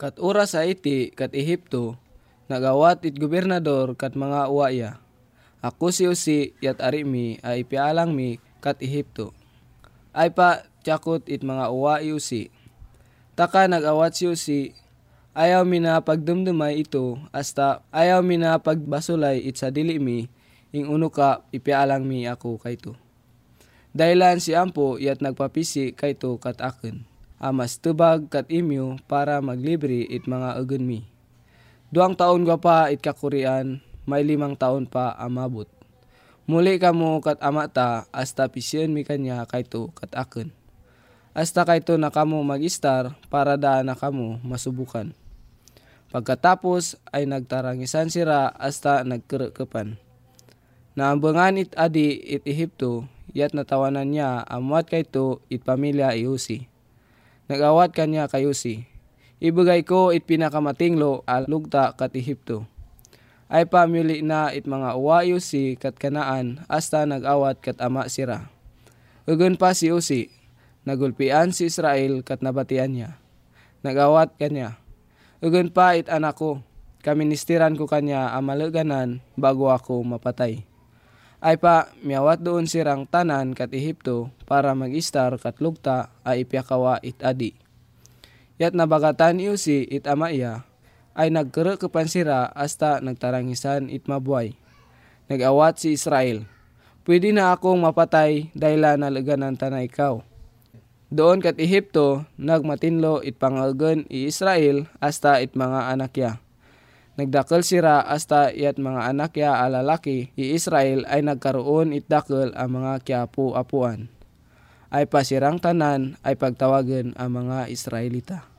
Kat oras sa iti kat Ehipto, nagawat it gobernador kat mga uwaya. Ako si Usi yat arimi ay ipialang mi kat Ehipto. Ay pa tiyakot it mga uwa Usi. Taka nagawat si Usi, ayaw mi na pagdumdumay ito hasta ayaw mi na pagbasulay it sa dili mi, ing uno ka ipialang mi ako kayto. Dahilan si Ampo yat nagpapisi kayto kat akin. Amas tubag kat imyo para maglibre it mga agen mi. 2 taon ka pa it kakurian, may 5 taon pa amabot. Muli kamo kat amata hasta pisyon mi kanya kayto kat aken. Hasta kayto na kamo magistar para daan na kamo masubukan. Pagkatapos ay nagtarangisan sira hasta nagkerekepan. Naambangan it adi it Ehipto, yat natawanan niya amwat kayto it pamilya Usi. Nagawat kanya kay Usi. Ibigay ko it pinakamatinglo alugta kat Ehipto. Ay pamili na it mga uwa Usi kat Kanaan hasta nagawat kat ama sira. Ugon pa si Usi, nagulpian si Israel kat nabatian niya. Nagawat kanya. Ugon pa it anak ko, kaministiran ko kanya amalaganan bago ako mapatay. Ay pa miyawat doon sirang tanan kat Ehipto para magistar kat lugta ay ipyakawa it adi. Yat nabagatan Usi it ama iya, ay nagkerekepan sira hasta nagtarangisan it mabuhay. Nagawat si Israel, pwede na akong mapatay dahil nalaganan tanay ikaw. Doon kat Ehipto, nagmatinlo it pangagen i Israel hasta it mga anak ya. Nagdakkel sira hasta yat mga anak ya alalaki i Israel ay nagkaroon it dakkel ang mga kiapu-apuan. Ay pasirang tanan ay pagtawagen ang mga Israelita.